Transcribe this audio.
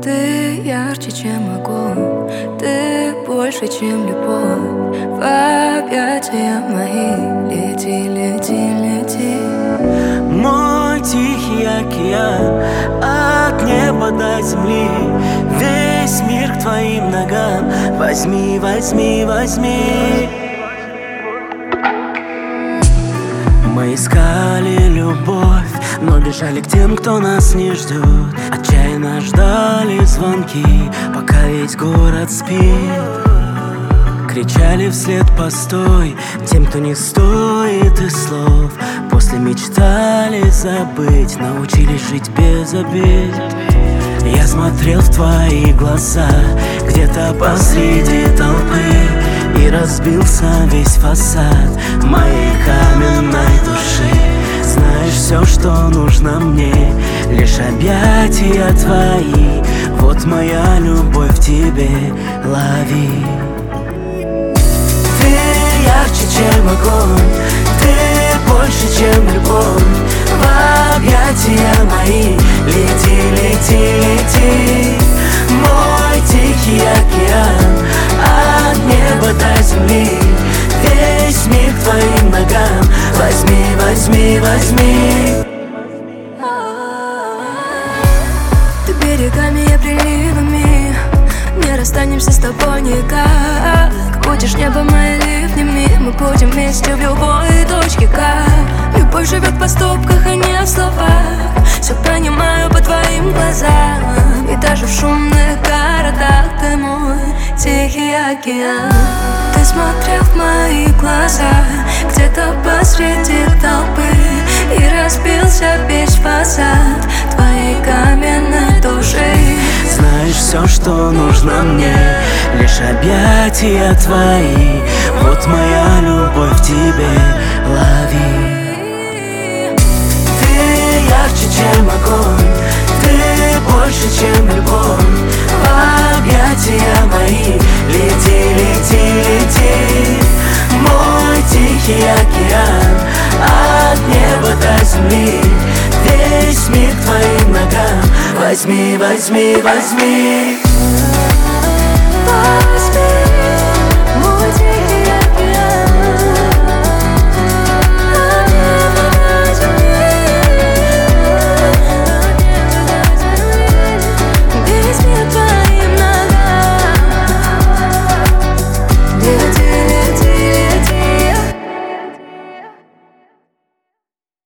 Ты ярче, чем огонь, ты больше, чем любовь. В объятия мои лети, лети, лети. Мой тихий океан, от неба до земли, весь мир к твоим ногам. Возьми, возьми, возьми. Мы искали любовь, но бежали к тем, кто нас не ждет. Отчаянно ждали звонки, пока весь город спит. Кричали вслед постой тем, кто не стоит и слов. После мечтали забыть, научились жить без обид. Я смотрел в твои глаза, где-то посреди толпы, и разбился весь фасад моей каменной души. Знаешь, все, что нужно мне, лишь объятия твои. Вот моя любовь в тебе, лови. Ты ярче, чем огонь, ты больше, чем любовь. В объятия мои лети, лети, лети. Мой тихий океан, от неба до земли, весь мир к твоим ногам. Возьми, возьми, возьми. Ты берегами, я приливами, не расстанемся с тобой никак. Будешь небом и ливнями, мы будем вместе в любой точке К. Любовь живет в поступках, а не в словах. Все понимаю по твоим глазам, и даже в шумных городах ты мой тихий океан. Ты смотрел в мои глаза, где-то посреди толпы, и разбился весь фасад твоей каменной души. Знаешь, все, что нужно мне, лишь объятия твои. Вот моя любовь в тебе, лови. Ты ярче, чем огонь, ты больше, чем любовь. В объятия мои лети, лети, лети. Мой тихий океан, от неба до земли, весь мир к твоим ногам. Возьми, возьми, возьми.